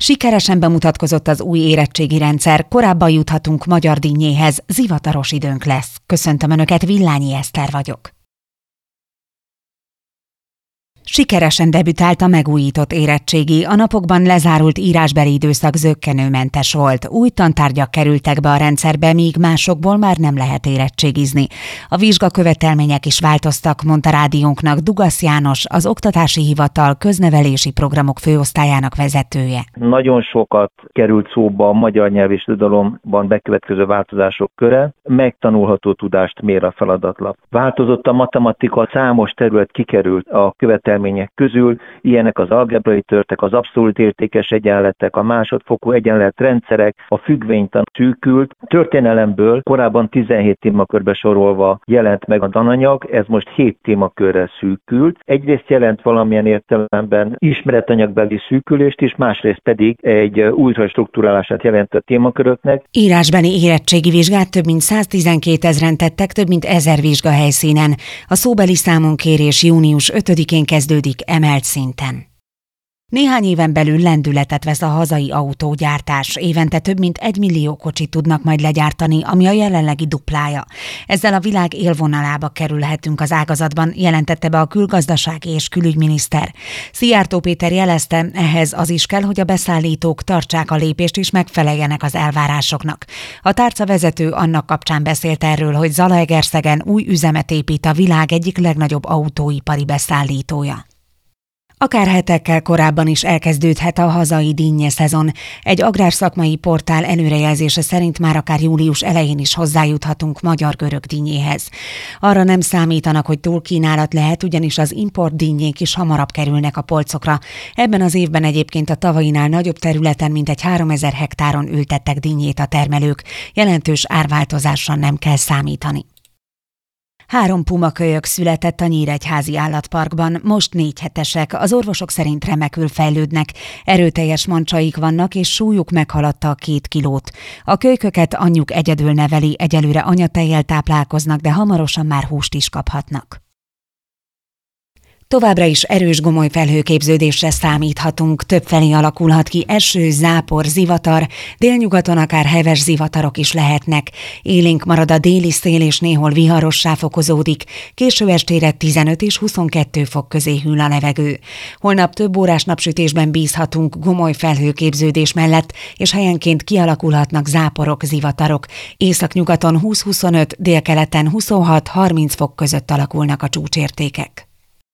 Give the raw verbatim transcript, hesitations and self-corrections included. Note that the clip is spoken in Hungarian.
Sikeresen bemutatkozott az új érettségi rendszer, korábban juthatunk magyar dinnyéhez, zivataros időnk lesz. Köszöntöm Önöket, Villányi Eszter vagyok. Sikeresen debütált a megújított érettségi, a napokban lezárult írásbeli időszak zökkenőmentes volt. Új tantárgyak kerültek be a rendszerbe, míg másokból már nem lehet érettségizni. A vizsgakövetelmények is változtak, mondta rádiónknak Dugasz János, az Oktatási Hivatal köznevelési programok főosztályának vezetője. Nagyon sokat került szóba a magyar nyelv és tudományban bekövetkező változások köre, megtanulható tudást mér a feladatlap. Változott a matematika, számos terület kikerült a követelmények közül, ilyenek az algebrai törtek, az abszolút értékes egyenletek, a másodfokú egyenletrendszerek, a függvénytan szűkült. Történelemből korábban tizenhét témakörbe sorolva jelent meg a tananyag, ez most hét témakörre szűkült. Egyrészt jelent valamilyen értelemben ismeretanyagbeli szűkülést is, másrészt pedig egy újra strukturálását jelent a témaköröknek. Írásbeli érettségi vizsgát több mint száztizenkétezren tettek több mint ezer vizsgahelyszínen. A szóbeli számonkérés június ötödikén kezdődik emelt szinten. Néhány éven belül lendületet vesz a hazai autógyártás. Évente több mint egy millió kocsit tudnak majd legyártani, ami a jelenlegi duplája. Ezzel a világ élvonalába kerülhetünk az ágazatban, jelentette be a külgazdasági és külügyminiszter. Szijjártó Péter jelezte, ehhez az is kell, hogy a beszállítók tartsák a lépést és megfeleljenek az elvárásoknak. A tárcavezető annak kapcsán beszélt erről, hogy Zalaegerszegen új üzemet épít a világ egyik legnagyobb autóipari beszállítója. Akár hetekkel korábban is elkezdődhet a hazai dinnye szezon. Egy agrárszakmai portál előrejelzése szerint már akár július elején is hozzájuthatunk magyar-görög dinnyéhez. Arra nem számítanak, hogy túlkínálat lehet, ugyanis az import dinnyék is hamarabb kerülnek a polcokra. Ebben az évben egyébként a tavainál nagyobb területen mintegy háromezer hektáron ültettek dinnyét a termelők. Jelentős árváltozással nem kell számítani. Három pumakölyök született a Nyíregyházi állatparkban, most négy hetesek, az orvosok szerint remekül fejlődnek, erőteljes mancsaik vannak, és súlyuk meghaladta a két kilót. A kölyköket anyjuk egyedül neveli, egyelőre anyatejjel táplálkoznak, de hamarosan már húst is kaphatnak. Továbbra is erős gomoly felhőképződésre számíthatunk, többfelé alakulhat ki eső, zápor, zivatar, délnyugaton akár heves zivatarok is lehetnek. Élénk marad a déli szél és néhol viharossá fokozódik, késő estére tizenöt és huszonkettő fok közé hűl a levegő. Holnap több órás napsütésben bízhatunk gomoly felhőképződés mellett, és helyenként kialakulhatnak záporok, zivatarok. Északnyugaton húsz-huszonöt, délkeleten huszonhat-harminc fok között alakulnak a csúcsértékek.